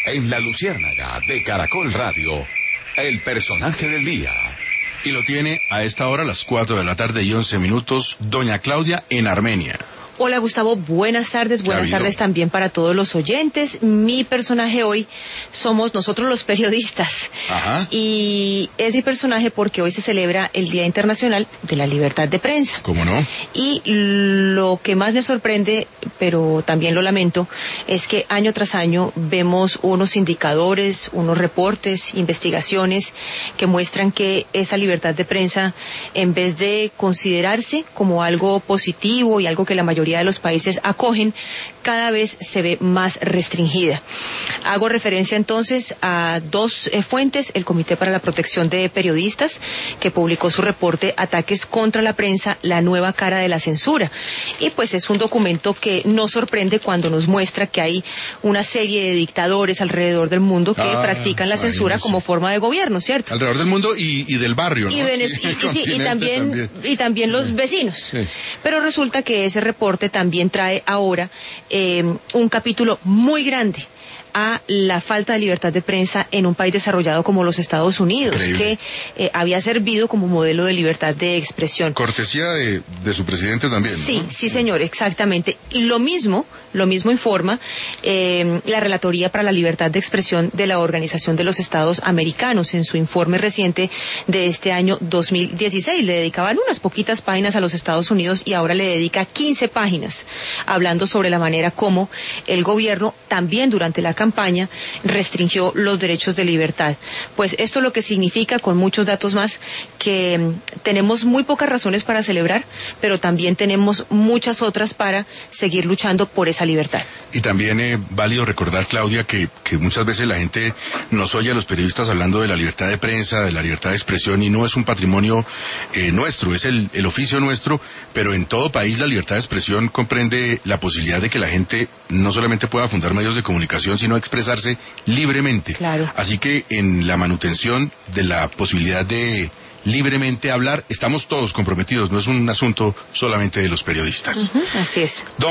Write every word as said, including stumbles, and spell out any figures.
En La Luciérnaga de Caracol Radio, el personaje del día. Y lo tiene a esta hora, a las cuatro de la tarde y once minutos, doña Claudia en Armenia. Hola Gustavo, buenas tardes, buenas tardes también para todos los oyentes. Mi personaje hoy somos nosotros los periodistas. Ajá. Y es mi personaje porque hoy se celebra el Día Internacional de la Libertad de Prensa. ¿Cómo no? Y lo que más me sorprende, pero también lo lamento, es que año tras año vemos unos indicadores, unos reportes, investigaciones que muestran que esa libertad de prensa, en vez de considerarse como algo positivo y algo que la mayoría de los países acogen, cada vez se ve más restringida. Hago referencia entonces a dos eh, fuentes: el Comité para la Protección de Periodistas, que publicó su reporte Ataques contra la Prensa, la nueva cara de la censura. Y pues es un documento que nos sorprende cuando nos muestra que hay una serie de dictadores alrededor del mundo que ah, practican la censura imagínese. como forma de gobierno, ¿cierto? Alrededor del mundo y, y del barrio, ¿no? Y, Venez- y, y, sí, y, también, también. y también los vecinos. Sí. Pero resulta que ese reporte también trae ahora eh, un capítulo muy grande a la falta de libertad de prensa en un país desarrollado como los Estados Unidos, Increíble. que eh, había servido como modelo de libertad de expresión. Cortesía de, de su presidente también, Sí, ¿no? sí señor, exactamente. Y lo mismo, lo mismo informa eh, la Relatoría para la Libertad de Expresión de la Organización de los Estados Americanos en su informe reciente de este año dos mil dieciséis. Le dedicaban unas poquitas páginas a los Estados Unidos y ahora le dedica quince páginas hablando sobre la manera como el gobierno, también durante la campaña, campaña restringió los derechos de libertad. Pues esto lo que significa, con muchos datos más, que mm, tenemos muy pocas razones para celebrar, pero también tenemos muchas otras para seguir luchando por esa libertad. Y también es eh, válido recordar, Claudia, que, que muchas veces la gente nos oye a los periodistas hablando de la libertad de prensa, de la libertad de expresión, y no es un patrimonio eh, nuestro, es el, el oficio nuestro, pero en todo país la libertad de expresión comprende la posibilidad de que la gente no solamente pueda fundar medios de comunicación, sino expresarse libremente. Claro. Así que en la manutención de la posibilidad de libremente hablar, estamos todos comprometidos, no es un asunto solamente de los periodistas. Uh-huh, así es. Don